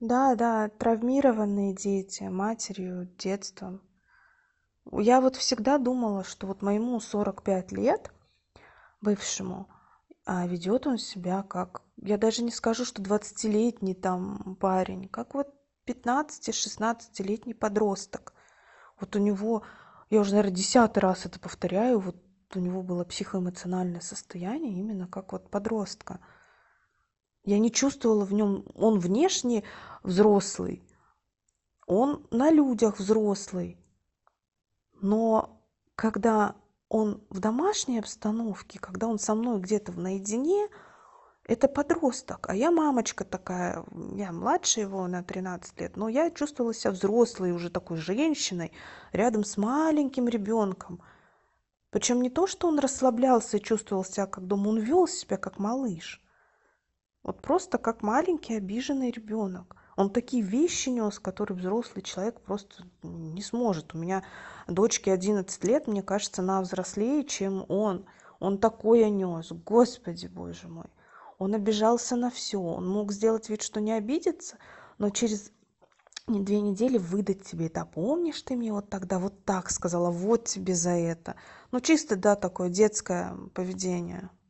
Да, да, травмированные дети, матерью, детством. Я вот всегда думала, что вот моему 45 лет, бывшему, ведет он себя как, я даже не скажу, что 20-летний там парень, как вот 15-16-летний подросток. Вот у него, я уже, наверное, 10-й раз это повторяю, вот у него было психоэмоциональное состояние именно как вот подростка. Я не чувствовала в нем, он внешне взрослый, он на людях взрослый, но когда он в домашней обстановке, когда он со мной где-то наедине, это подросток, а я мамочка такая, я младше его на 13 лет, но я чувствовала себя взрослой, уже такой женщиной, рядом с маленьким ребенком. Причем не то, что он расслаблялся и чувствовал себя как дома, он вел себя как малыш. Вот просто как маленький обиженный ребенок. Он такие вещи нес, которые взрослый человек просто не сможет. У меня дочке 11 лет, мне кажется, она взрослее, чем он. Он такое нес, Господи Боже мой. Он обижался на все. Он мог сделать вид, что не обидится, но через 2 недели выдать тебе это. Помнишь, ты мне вот тогда вот так сказала, вот тебе за это. Ну, чисто, да, такое детское поведение.